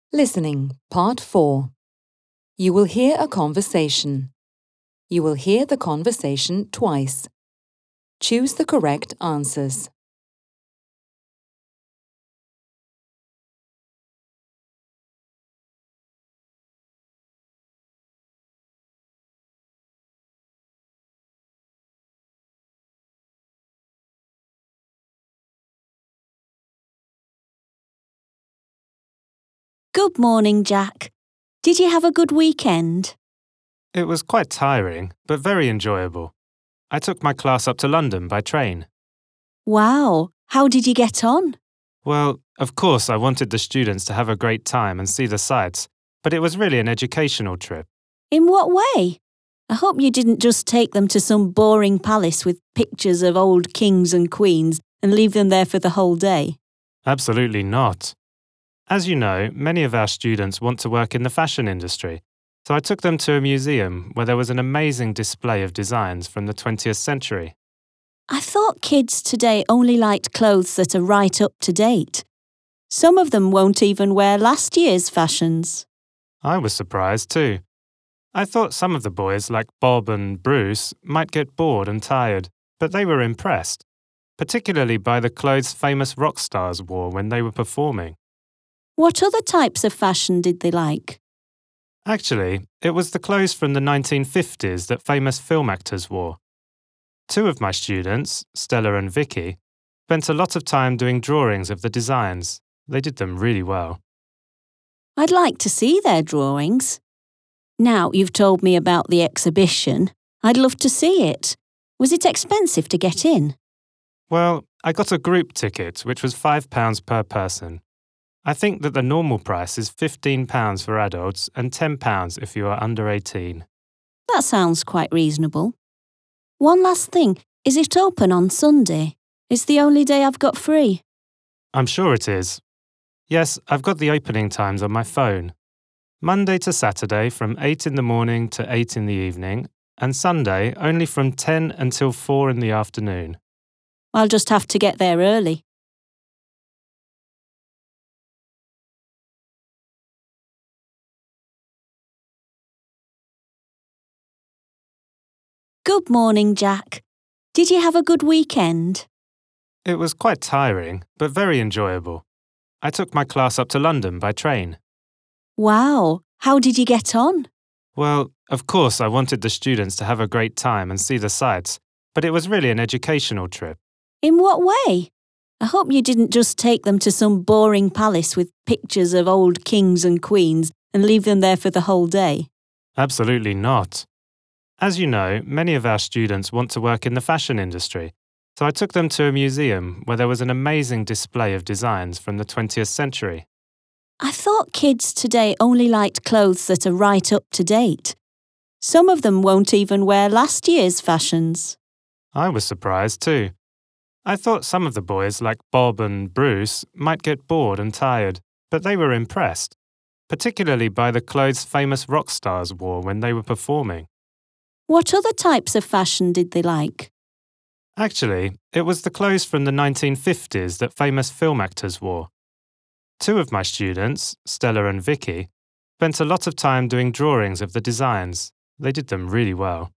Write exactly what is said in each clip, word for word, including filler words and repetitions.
Listening, Part four. You will hear a conversation. You will hear the conversation twice. Choose the correct answers. Good morning, Jack. Did you have a good weekend? It was quite tiring, but very enjoyable. I took my class up to London by train. Wow, how did you get on? Well, of course I wanted the students to have a great time and see the sights, but it was really an educational trip. In what way? I hope you didn't just take them to some boring palace with pictures of old kings and queens and leave them there for the whole day. Absolutely not. As you know, many of our students want to work in the fashion industry, so I took them to a museum where there was an amazing display of designs from the twentieth century. I thought kids today only liked clothes that are right up to date. Some of them won't even wear last year's fashions. I was surprised too. I thought some of the boys, like Bob and Bruce, might get bored and tired, but they were impressed, particularly by the clothes famous rock stars wore when they were performing. What other types of fashion did they like? Actually, it was the clothes from the nineteen fifties that famous film actors wore. Two of my students, Stella and Vicky, spent a lot of time doing drawings of the designs. They did them really well. I'd like to see their drawings. Now you've told me about the exhibition, I'd love to see it. Was it expensive to get in? Well, I got a group ticket, which was five pounds per person. I think that the normal price is fifteen pounds for adults and ten pounds if you are under eighteen. That sounds quite reasonable. One last thing, is it open on Sunday? It's the only day I've got free. I'm sure it is. Yes, I've got the opening times on my phone. Monday to Saturday from eight in the morning to eight in the evening, and Sunday only from ten until four in the afternoon. I'll just have to get there early. Good morning, Jack. Did you have a good weekend? It was quite tiring, but very enjoyable. I took my class up to London by train. Wow, how did you get on? Well, of course I wanted the students to have a great time and see the sights, but it was really an educational trip. In what way? I hope you didn't just take them to some boring palace with pictures of old kings and queens and leave them there for the whole day. Absolutely not. As you know, many of our students want to work in the fashion industry, so I took them to a museum where there was an amazing display of designs from the twentieth century. I thought kids today only liked clothes that are right up to date. Some of them won't even wear last year's fashions. I was surprised too. I thought some of the boys, like Bob and Bruce, might get bored and tired, but they were impressed, particularly by the clothes famous rock stars wore when they were performing. What other types of fashion did they like? Actually, it was the clothes from the nineteen fifties that famous film actors wore. Two of my students, Stella and Vicky, spent a lot of time doing drawings of the designs. They did them really well.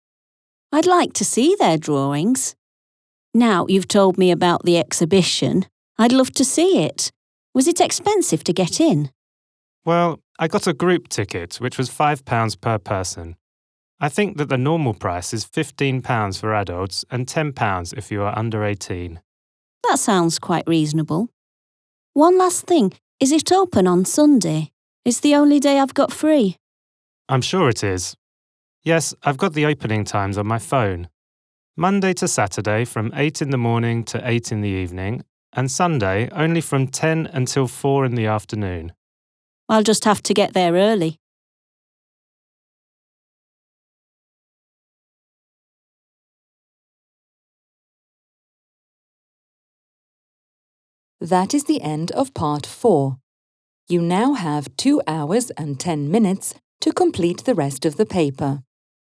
I'd like to see their drawings. Now you've told me about the exhibition, I'd love to see it. Was it expensive to get in? Well, I got a group ticket, which was five pounds per person. I think that the normal price is fifteen pounds for adults and ten pounds if you are under eighteen. That sounds quite reasonable. One last thing, is it open on Sunday? It's the only day I've got free. I'm sure it is. Yes, I've got the opening times on my phone. Monday to Saturday from eight in the morning to eight in the evening, and Sunday only from ten until four in the afternoon. I'll just have to get there early. That is the end of Part four. You now have two hours and ten minutes to complete the rest of the paper.